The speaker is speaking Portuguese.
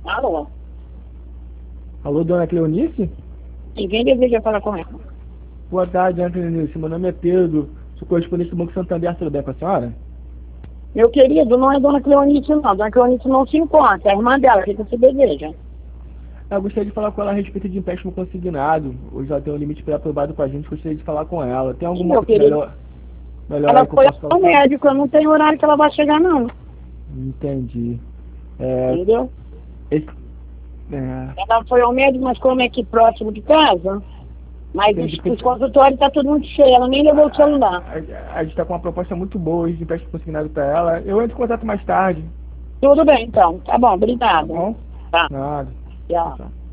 Alô? Alô, dona Cleonice? Ninguém deseja falar com ela. Boa tarde, dona Cleonice. Meu nome é Pedro. Sou correspondente do Banco Santander. Tudo bem com a senhora? Meu querido, não é Dona Cleonice, não. Dona Cleonice não se encontra. É a irmã dela. O que você deseja? Eu gostaria de falar com ela a respeito de empréstimo consignado. Hoje ela tem um limite pré-aprovado com a gente. Gostaria de falar com ela. Tem alguma Meu querido, melhor ela hora que eu foi posso falar ao com ela? médico. Eu não tenho horário que ela vai chegar, não. Entendi. Entendeu? Esse, é, Ela foi ao médico, mas como é aqui próximo de casa, mas entendi. os consultórios tá tudo muito cheio. Ela nem levou o celular. A gente está com uma proposta muito boa hoje de empréstimo consignado para ela. Eu entro em contato mais tarde. Tudo bem, então. Tá bom, Tá obrigada. bom? Tá. Nada. Tchau. Tchau.